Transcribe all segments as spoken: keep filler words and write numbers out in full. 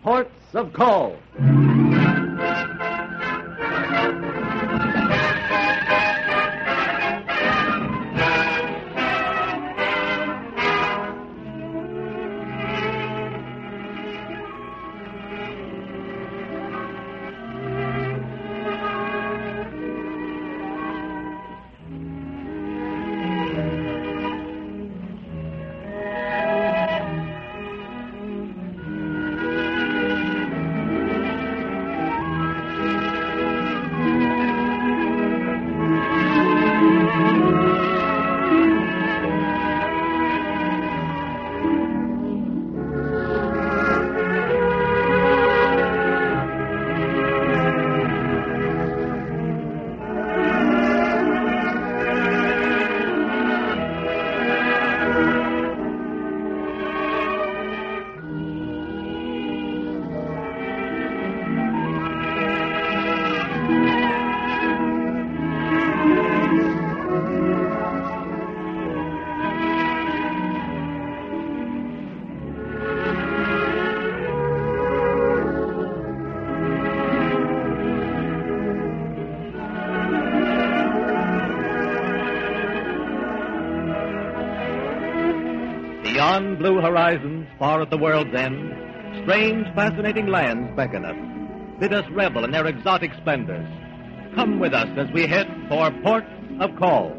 Ports of Call. Beyond blue horizons, far at the world's end, strange, fascinating lands beckon us, bid us revel in their exotic splendors. Come with us as we head for Port of Call.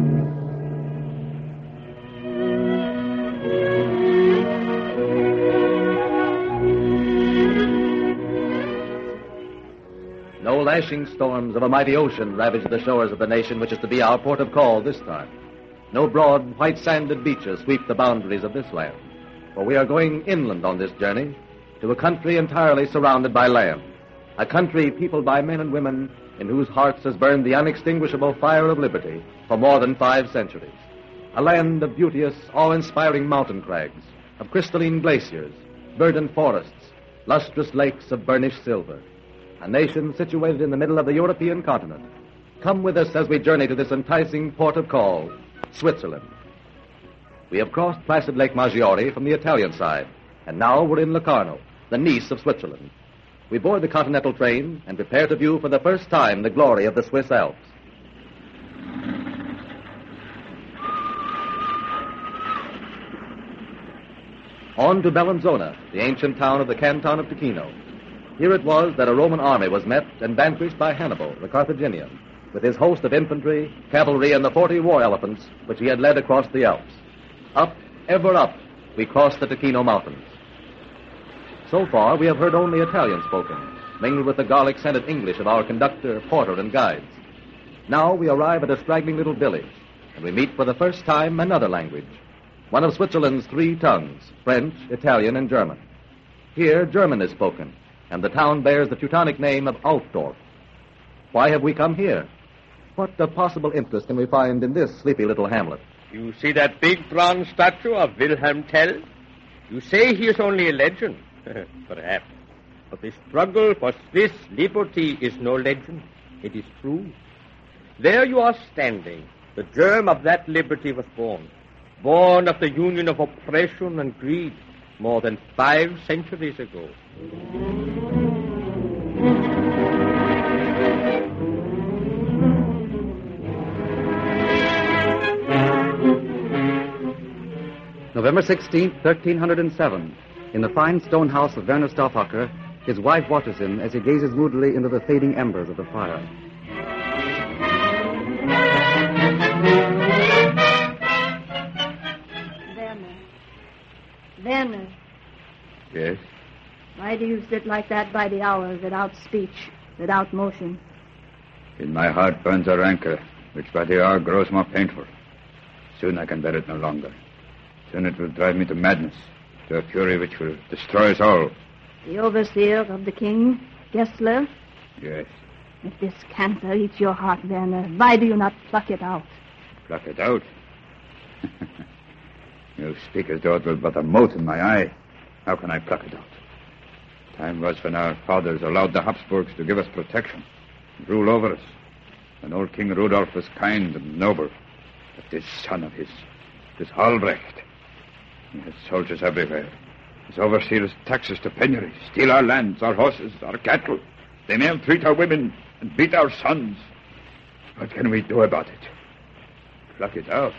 No lashing storms of a mighty ocean ravage the shores of the nation which is to be our Port of Call this time. No broad, white-sanded beaches sweep the boundaries of this land, for we are going inland on this journey to a country entirely surrounded by land, a country peopled by men and women in whose hearts has burned the unextinguishable fire of liberty for more than five centuries, a land of beauteous, awe-inspiring mountain crags, of crystalline glaciers, verdant forests, lustrous lakes of burnished silver, a nation situated in the middle of the European continent. Come with us as we journey to this enticing Port of Call, Switzerland. We have crossed placid Lake Maggiore from the Italian side, and now we're in Locarno, the Nice of Switzerland. We board the Continental train and prepare to view for the first time the glory of the Swiss Alps. On to Bellinzona, the ancient town of the canton of Ticino. Here it was that a Roman army was met and vanquished by Hannibal, the Carthaginian, with his host of infantry, cavalry, and the forty war elephants which he had led across the Alps. Up, ever up, we crossed the Ticino mountains. So far, we have heard only Italian spoken, mingled with the garlic-scented English of our conductor, porter, and guides. Now we arrive at a straggling little village, and we meet for the first time another language, one of Switzerland's three tongues, French, Italian, and German. Here, German is spoken, and the town bears the Teutonic name of Altdorf. Why have we come here? What uh, possible interest can we find in this sleepy little hamlet? You see that big bronze statue of Wilhelm Tell? You say he is only a legend. Perhaps. But the struggle for Swiss liberty is no legend. It is true. There you are standing. The germ of that liberty was born. Born of the union of oppression and greed more than five centuries ago. November sixteenth, thirteen oh seven. In the fine stone house of Werner Stauffacher, his wife watches him as he gazes moodily into the fading embers of the fire. Werner. Werner. Yes? Why do you sit like that by the hour, without speech, without motion? In my heart burns a rancor, which by the hour grows more painful. Soon I can bear it no longer. Soon it will drive me to madness, to a fury which will destroy us all. The overseer of the king, Gessler? Yes. If this cancer eats your heart, Werner, why do you not pluck it out? Pluck it out? You speak as though it were but a mote in my eye. How can I pluck it out? Time was when our fathers allowed the Habsburgs to give us protection, and rule over us. When old King Rudolph was kind and noble. But this son of his, this Albrecht, he has soldiers everywhere. These overseers tax us to penury, steal our lands, our horses, our cattle. They maltreat our women and beat our sons. What can we do about it? Pluck it out.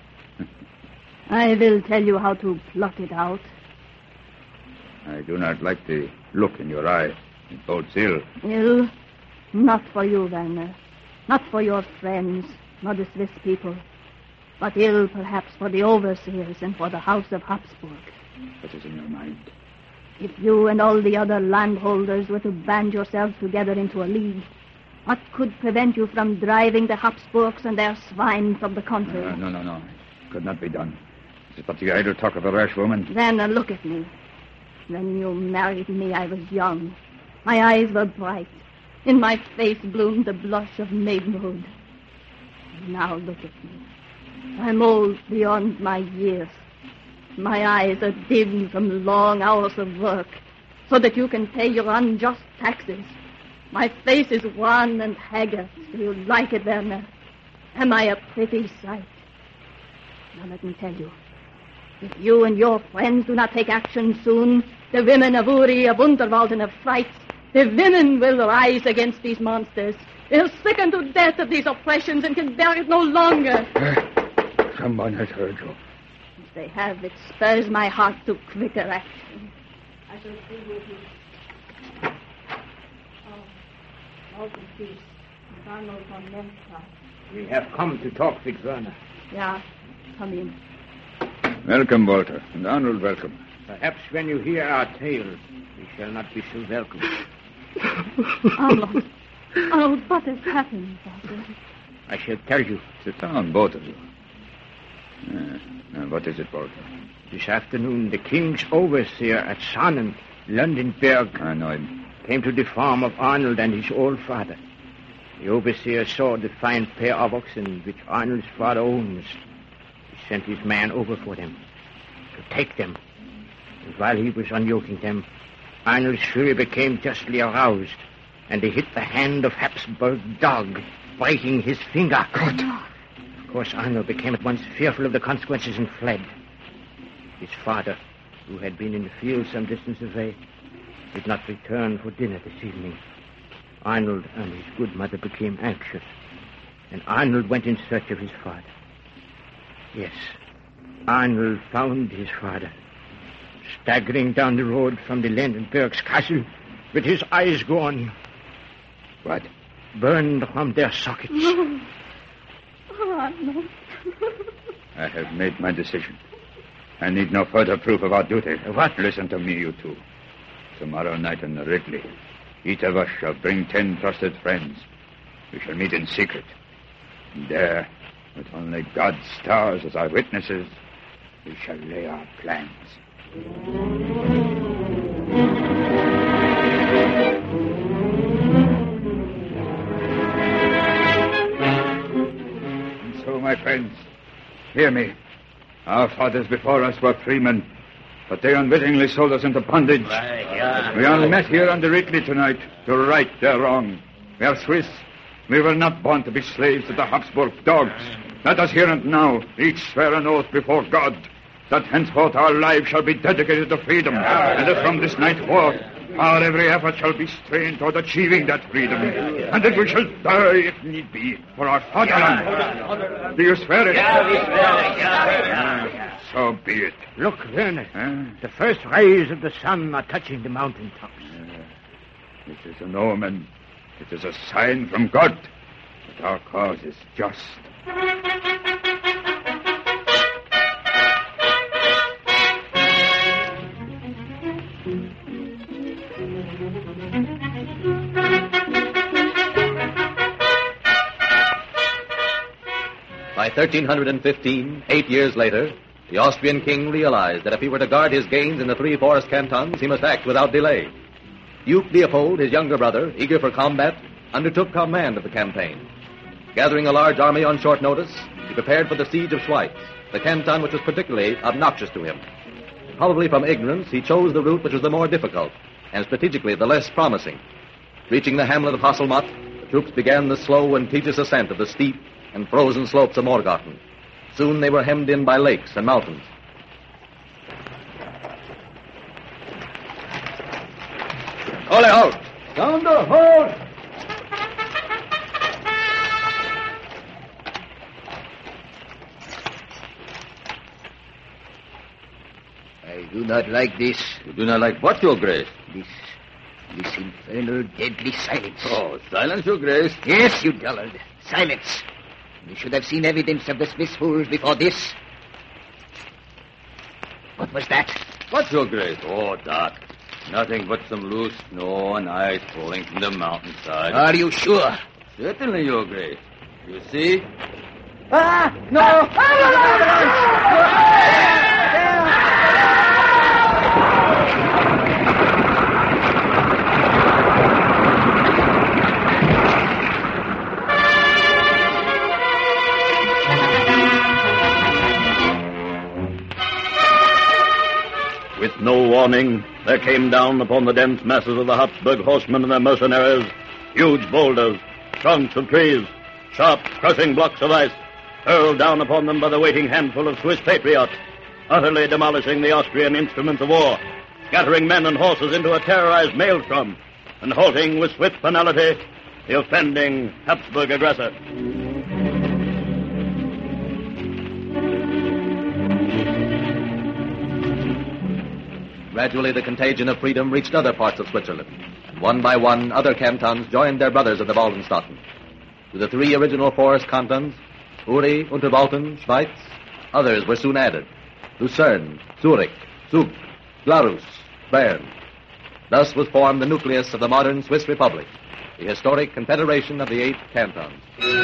I will tell you how to pluck it out. I do not like the look in your eye. It bodes ill. Ill? Not for you, Werner. Not for your friends, nor the Swiss people. But ill, perhaps, for the overseers and for the House of Habsburg. What is in your mind? If you and all the other landholders were to band yourselves together into a league, what could prevent you from driving the Habsburgs and their swine from the country? Uh, no, no, no. It could not be done. This is but the idle talk of a rash woman. Then uh, look at me. When you married me, I was young. My eyes were bright. In my face bloomed the blush of maidenhood. Now look at me. I'm old beyond my years. My eyes are dim from long hours of work, so that you can pay your unjust taxes. My face is wan and haggard. Do you like it, Werner? Am I a pretty sight? Now let me tell you. If you and your friends do not take action soon, the women of Uri, of Unterwald, and of Freiz, the women will rise against these monsters. They'll sicken to death of these oppressions and can bear it no longer. Someone has heard you. If they have, it spurs my heart to quicker action. I shall see you here. Oh, all the peace. Donald von Mensa. We have come to talk with Werner. Yeah, come in. Welcome, Walter. And Arnold, welcome. Perhaps when you hear our tale, we shall not be so welcome. Arnold. Arnold, what has happened, Walter? I shall tell you. Sit down, both of you. Uh, uh, what is it, Walter? This afternoon, the king's overseer at Saanen, Lundenberg, I know him. came to the farm of Arnold and his old father. The overseer saw the fine pair of oxen which Arnold's father owns. He sent his man over for them, to take them. And while he was unyoking them, Arnold's fury became justly aroused, and he hit the hand of Habsburg dog, breaking his finger. God! Of course, Arnold became at once fearful of the consequences and fled. His father, who had been in the field some distance away, did not return for dinner this evening. Arnold and his good mother became anxious, and Arnold went in search of his father. Yes, Arnold found his father, staggering down the road from the Lundenberg's castle, with his eyes gone. What? Burned from their sockets. No. Oh, Arnold. I have made my decision. I need no further proof of our duty. What? Listen to me, you two. Tomorrow night in the Ridley, each of us shall bring ten trusted friends. We shall meet in secret. And there, with only God's stars as our witnesses, we shall lay our plans. And so, my friends, hear me. Our fathers before us were freemen, but they unwittingly sold us into bondage. We are met here on the Ridley tonight to right their wrong. We are Swiss. We were not born to be slaves to the Habsburg dogs. Let us here and now each swear an oath before God that henceforth our lives shall be dedicated to freedom, and that from this night forth our every effort shall be strained toward achieving that freedom, and that we shall die, if need be, for our fatherland. Do you swear it? Ah, so be it. Look, Werner. Huh? The first rays of the sun are touching the mountain tops. Uh, it is an omen. It is a sign from God that our cause is just. By thirteen fifteen, eight years later, the Austrian king realized that if he were to guard his gains in the three forest cantons, he must act without delay. Duke Leopold, his younger brother, eager for combat, undertook command of the campaign. Gathering a large army on short notice, he prepared for the siege of Schweitz, the canton which was particularly obnoxious to him. Probably from ignorance, he chose the route which was the more difficult, and strategically the less promising. Reaching the hamlet of Hasselmatt, the troops began the slow and tedious ascent of the steep and frozen slopes of Morgarten. Soon they were hemmed in by lakes and mountains. Call it out. Sound a halt! I do not like this. You do not like what, Your Grace? This, this infernal deadly silence. Oh, silence, Your Grace. Yes, you dullard. Silence. You should have seen evidence of the Swiss fools before this. What was that? What, Your Grace? Oh, Doc. Nothing but some loose snow and ice falling from the mountainside. Are you sure? Certainly, Your Grace. You see? Ah! No! With no warning, there came down upon the dense masses of the Habsburg horsemen and their mercenaries huge boulders, trunks of trees, sharp, crushing blocks of ice, hurled down upon them by the waiting handful of Swiss patriots, utterly demolishing the Austrian instruments of war, scattering men and horses into a terrorized maelstrom, and halting with swift finality the offending Habsburg aggressor. Gradually, the contagion of freedom reached other parts of Switzerland, and one by one, other cantons joined their brothers of the Waldenstaaten. To the three original forest cantons, Uri, Unterwalden, Schweiz, others were soon added: Lucerne, Zurich, Zug, Glarus, Bern. Thus was formed the nucleus of the modern Swiss Republic, the historic confederation of the eight cantons.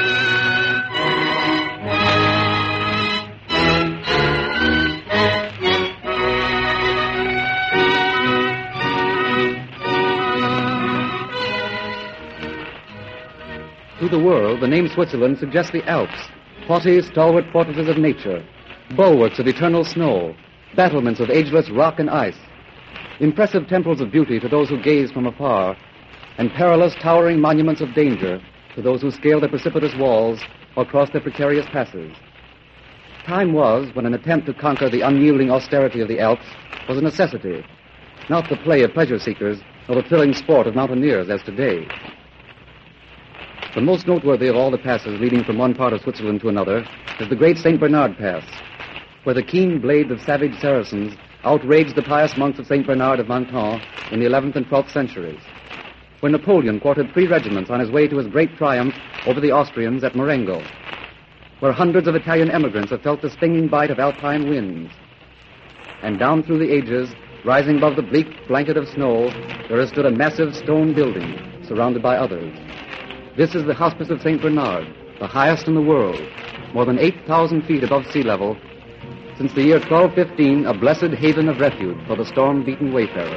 To the world, the name Switzerland suggests the Alps, haughty, stalwart fortresses of nature, bulwarks of eternal snow, battlements of ageless rock and ice, impressive temples of beauty to those who gaze from afar, and perilous, towering monuments of danger to those who scale their precipitous walls or cross their precarious passes. Time was when an attempt to conquer the unyielding austerity of the Alps was a necessity, not the play of pleasure seekers nor the thrilling sport of mountaineers as today. The most noteworthy of all the passes leading from one part of Switzerland to another is the great Saint Bernard Pass, where the keen blades of savage Saracens outraged the pious monks of Saint Bernard of Menton in the eleventh and twelfth centuries, where Napoleon quartered three regiments on his way to his great triumph over the Austrians at Marengo, where hundreds of Italian emigrants have felt the stinging bite of alpine winds. And down through the ages, rising above the bleak blanket of snow, there has stood a massive stone building surrounded by others. This is the Hospice of Saint Bernard, the highest in the world, more than eight thousand feet above sea level, since the year twelve fifteen, a blessed haven of refuge for the storm-beaten wayfarer.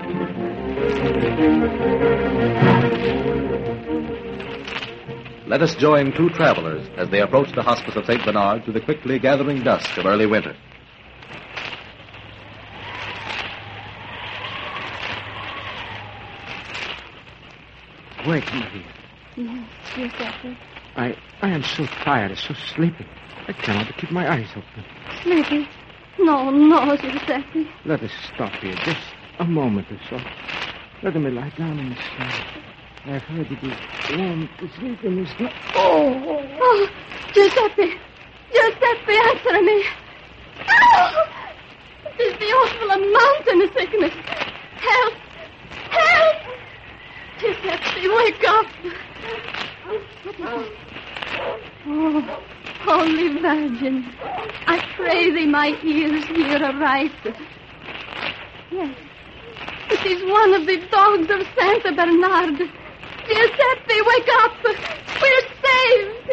Let us join two travelers as they approach the Hospice of Saint Bernard through the quickly gathering dusk of early winter. Wake me here. Yes, yes, Doctor. I, I am so tired, so sleepy. I cannot keep my eyes open. Sleepy? No, no, Giuseppe. Let us stop here just a moment or so. Let me lie down in the snow. I have heard it is warm to sleep in the snow. Oh! Oh, Giuseppe! Giuseppe, answer me! Oh! It is the awful mountain sickness. Help! Help! Giuseppe, wake up! Oh, Holy Virgin, I pray thee my ears hear aright. Yes, it is one of the dogs of Santa Bernard. Giuseppe, wake up! We're saved!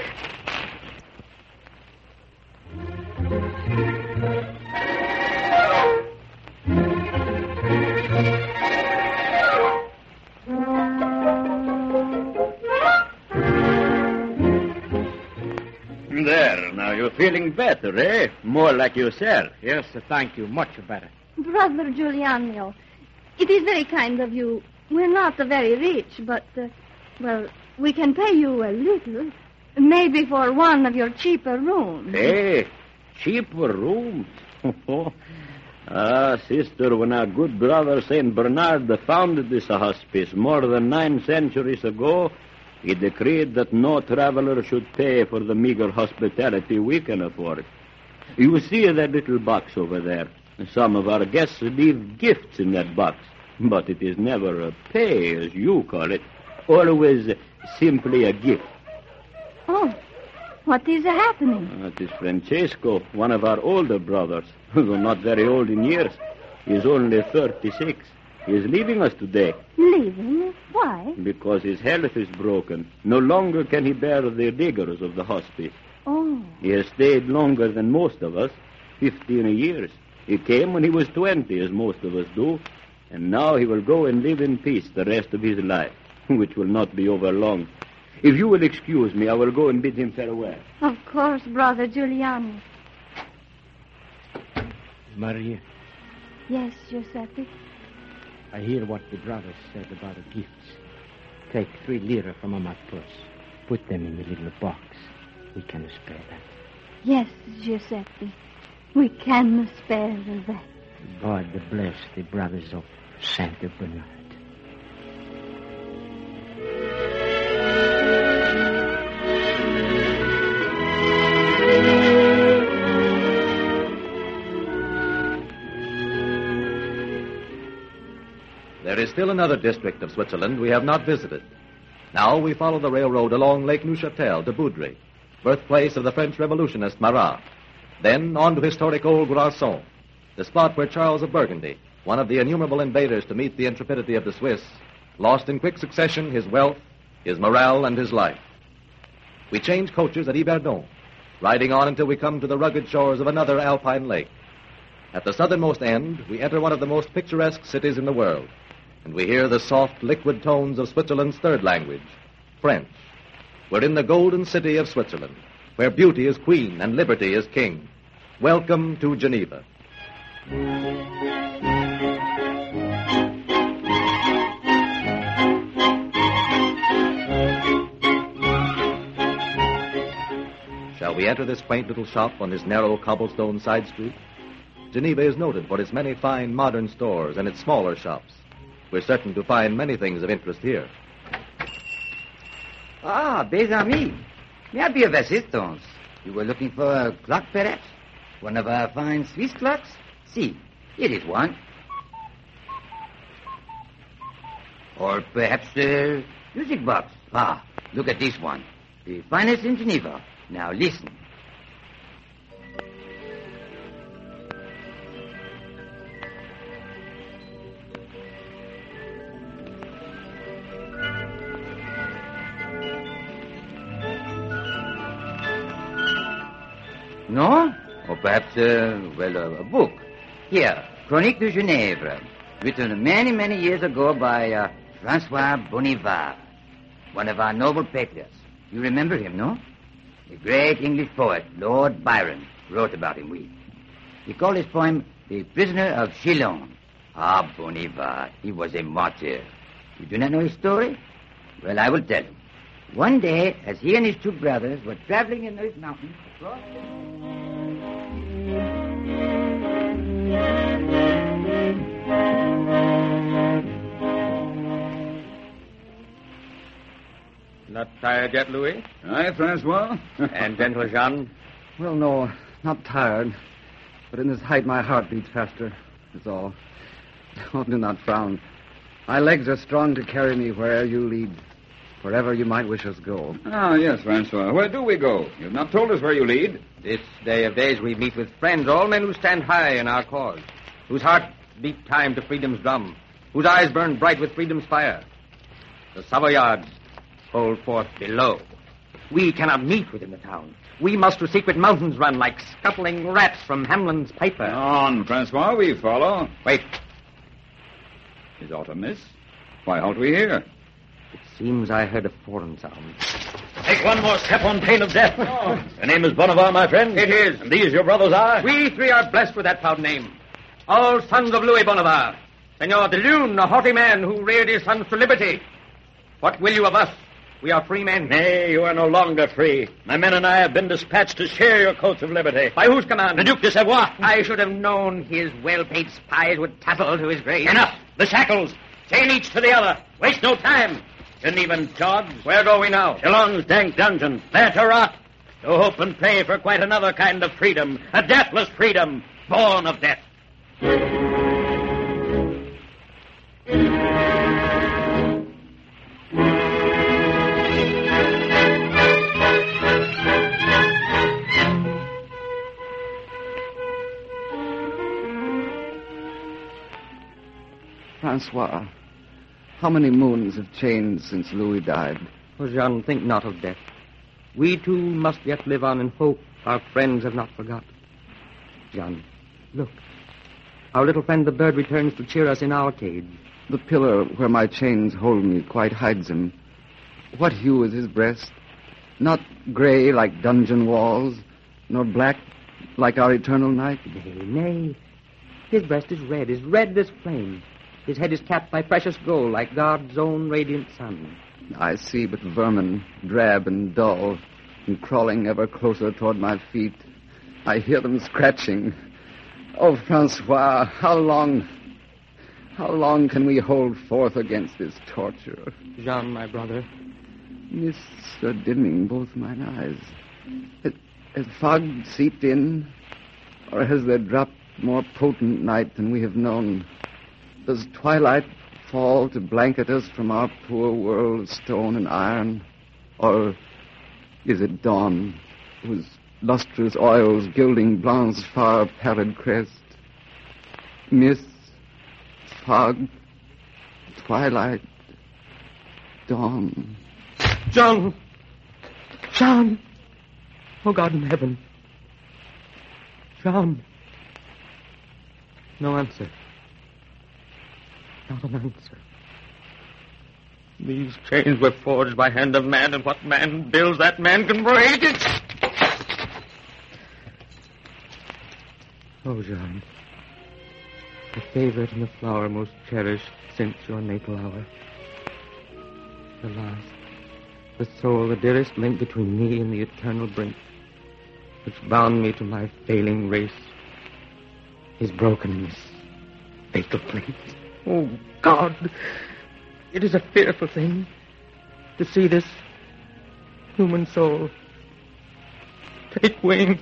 There, now you're feeling better, eh? More like yourself. Yes, thank you. Much better. Brother Giuliano, it is very kind of you. We're not very rich, but, uh, well, we can pay you a little. Maybe for one of your cheaper rooms. Hey, cheaper rooms? Ah, sister, when our good brother Saint Bernard founded this hospice more than nine centuries ago, he decreed that no traveler should pay for the meager hospitality we can afford. You see that little box over there? Some of our guests leave gifts in that box, but it is never a pay, as you call it. Always simply a gift. Oh, what is happening? That is Francesco, one of our older brothers, though not very old in years. He is only thirty-six. He is leaving us today. Leaving? Why? Because his health is broken. No longer can he bear the rigors of the hospice. Oh. He has stayed longer than most of us, fifteen years. He came when he was twenty, as most of us do, and now he will go and live in peace the rest of his life, which will not be over long. If you will excuse me, I will go and bid him farewell. Of course, Brother Giuliano. Maria, Yes, Giuseppe. I hear what the brothers said about the gifts. Take three lira from my purse. Put them in the little box. We can spare that. Yes, Giuseppe. We can spare that. God bless the brothers of Saint Bernard. There is still another district of Switzerland we have not visited. Now we follow the railroad along Lake Neuchâtel to Boudry, birthplace of the French revolutionist Marat. Then on to historic old Grandson, the spot where Charles of Burgundy, one of the innumerable invaders to meet the intrepidity of the Swiss, lost in quick succession his wealth, his morale, and his life. We change coaches at Yverdon, riding on until we come to the rugged shores of another alpine lake. At the southernmost end, we enter one of the most picturesque cities in the world, and we hear the soft, liquid tones of Switzerland's third language, French. We're in the golden city of Switzerland, where beauty is queen and liberty is king. Welcome to Geneva. Shall we enter this quaint little shop on this narrow cobblestone side street? Geneva is noted for its many fine modern stores and its smaller shops. We're certain to find many things of interest here. Ah, mes amis. May I be of assistance? You were looking for a clock, perhaps? One of our fine Swiss clocks? See, here is one. Or perhaps a music box. Ah, look at this one. The finest in Geneva. Now listen. No? Or perhaps, uh, well, uh, a book. Here, Chronique de Genève, written many, many years ago by uh, Francois Bonivard, one of our noble patriots. You remember him, no? The great English poet, Lord Byron, wrote about him, we. He called his poem The Prisoner of Chillon. Ah, Bonivard, he was a martyr. You do not know his story? Well, I will tell you. One day, as he and his two brothers were traveling in those mountains across... Not tired yet, Louis? Aye, Francois? And Gentle Jean? Well, no, not tired. But in this height, my heart beats faster. That's all. Oh, do not frown. My legs are strong to carry me wherever you lead, wherever you might wish us go. Ah, yes, Francois. Where do we go? You've not told us where you lead. This day of days we meet with friends, all men who stand high in our cause, whose hearts beat time to freedom's drum, whose eyes burn bright with freedom's fire. The Savoyards hold forth below. We cannot meet within the town. We must to secret mountains run like scuttling rats from Hamlin's piper. On, Francois, we follow. Wait. Is aught amiss? Why halt we here? It seems I heard a foreign sound. Take one more step on pain of death. Oh. Your name is Bonivard, my friend? It is. And these your brothers are? We three are blessed with that proud name. All sons of Louis Bonivard. Senor de Lune, a haughty man who reared his sons to liberty. What will you of us? We are free men. Nay, you are no longer free. My men and I have been dispatched to share your coats of liberty. By whose command? The Duke de Savoie. I should have known his well-paid spies would tattle to his grave. Enough. The shackles. Chain each to the other. Waste no time. Genevan dogs. Where go we now? Chalon's dank dungeon. There to rot. To hope and pray for quite another kind of freedom. A deathless freedom. Born of death. Francois, how many moons have changed since Louis died? Oh, Jean, think not of death. We too must yet live on in hope our friends have not forgotten. Jean, look. Our little friend the bird returns to cheer us in our cage. The pillar where my chains hold me quite hides him. What hue is his breast? Not gray like dungeon walls, nor black like our eternal night? Nay, nay. His breast is red, is red as flame. His head is capped by precious gold, like God's own radiant sun. I see but vermin, drab and dull, and crawling ever closer toward my feet. I hear them scratching. Oh, Francois, how long, how long can we hold forth against this torture? Jean, my brother. Mists are dimming both mine eyes. Has, has fog seeped in, or has there dropped more potent night than we have known? Does twilight fall to blanket us from our poor world of stone and iron? Or is it dawn, whose lustrous oils gilding Blanche's far pallid crest? Mists, fog, twilight, dawn. John! John! Oh, God in heaven. John! No answer. Not an answer. These chains were forged by hand of man, and what man builds, that man can break it. Oh, Jean, the favorite and the flower most cherished since your natal hour. The last, the soul, the dearest link between me and the eternal brink, which bound me to my failing race, is broken in this fatal place. Oh, God, it is a fearful thing to see this human soul take wing.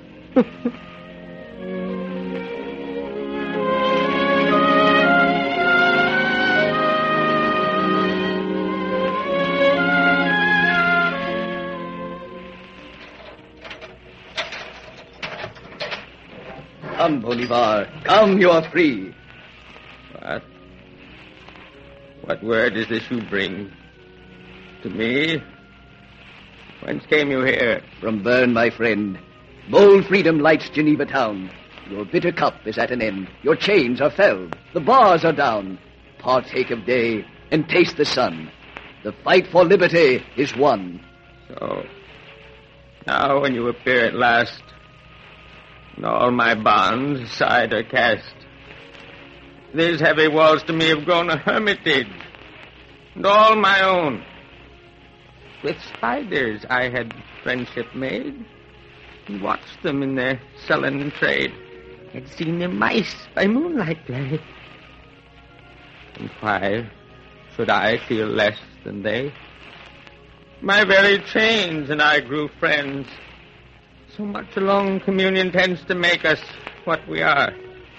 Come, Bolivar. Come, you are free. What? What word is this you bring? To me? Whence came you here? From Bern, my friend. Bold freedom lights Geneva town. Your bitter cup is at an end. Your chains are felled. The bars are down. Partake of day and taste the sun. The fight for liberty is won. So, now when you appear at last, and all my bonds aside are cast, these heavy walls to me have grown a hermitage, and all my own. With spiders I had friendship made, and watched them in their sullen trade, had seen their mice by moonlight play. And why should I feel less than they? My very chains and I grew friends. So much a long communion tends to make us what we are.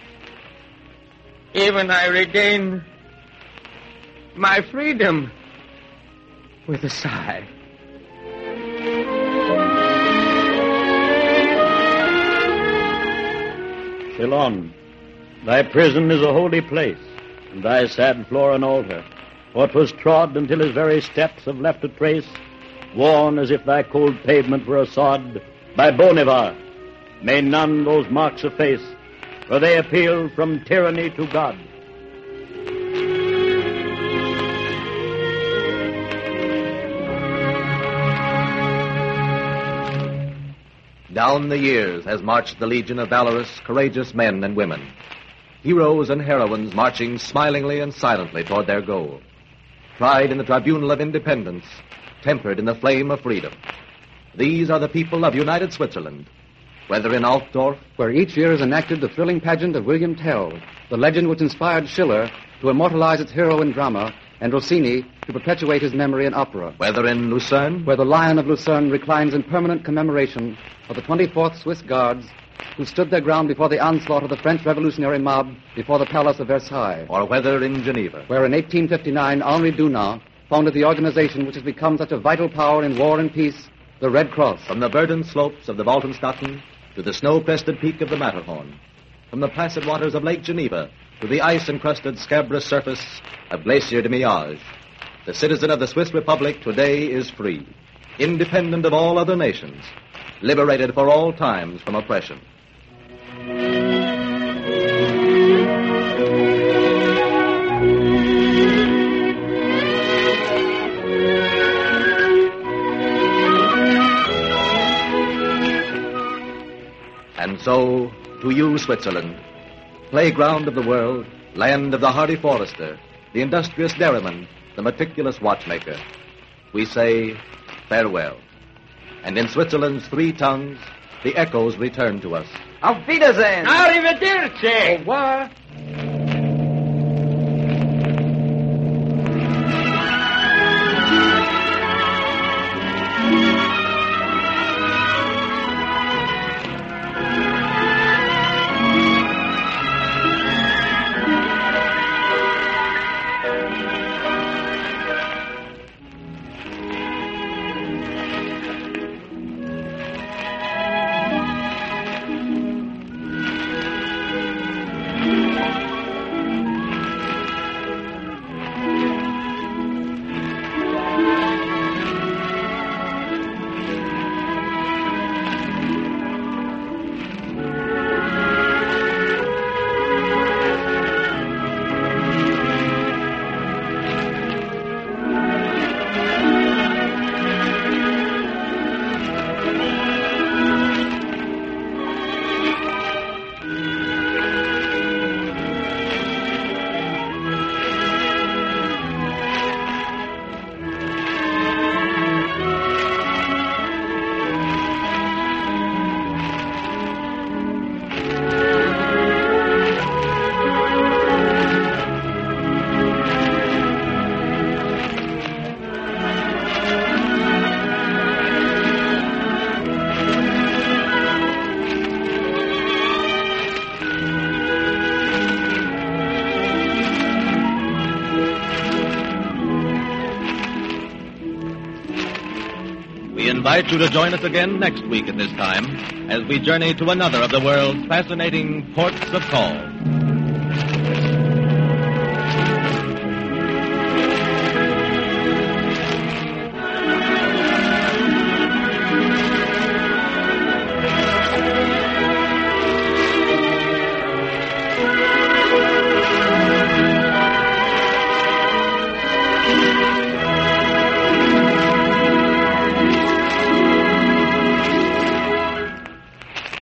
Even I regain my freedom with a sigh. Chalon, thy prison is a holy place, and thy sad floor an altar. What was trod until his very steps have left a trace, worn as if thy cold pavement were a sod, by Bonivar, may none those marks efface, for they appeal from tyranny to God. Down the years has marched the legion of valorous, courageous men and women. Heroes and heroines marching smilingly and silently toward their goal. Tried in the tribunal of independence, tempered in the flame of freedom. These are the people of United Switzerland, whether in Altdorf, where each year is enacted the thrilling pageant of William Tell, the legend which inspired Schiller to immortalize its hero in drama, and Rossini to perpetuate his memory in opera. Whether in Lucerne, where the Lion of Lucerne reclines in permanent commemoration of the twenty-fourth Swiss Guards who stood their ground before the onslaught of the French revolutionary mob before the Palace of Versailles. Or whether in Geneva, where in eighteen fifty-nine Henri Dunant founded the organization which has become such a vital power in war and peace, the Red Cross. From the verdant slopes of the Baltenstatten to the snow-crested peak of the Matterhorn, from the placid waters of Lake Geneva to the ice-encrusted scabrous surface of Glacier de Miage, the citizen of the Swiss Republic today is free, independent of all other nations, liberated for all times from oppression. And so, to you, Switzerland, playground of the world, land of the hardy forester, the industrious dairyman, the meticulous watchmaker, we say farewell. And in Switzerland's three tongues, the echoes return to us. Auf Wiedersehen! Arrivederci! Au revoir! We invite you to join us again next week at this time as we journey to another of the world's fascinating ports of call.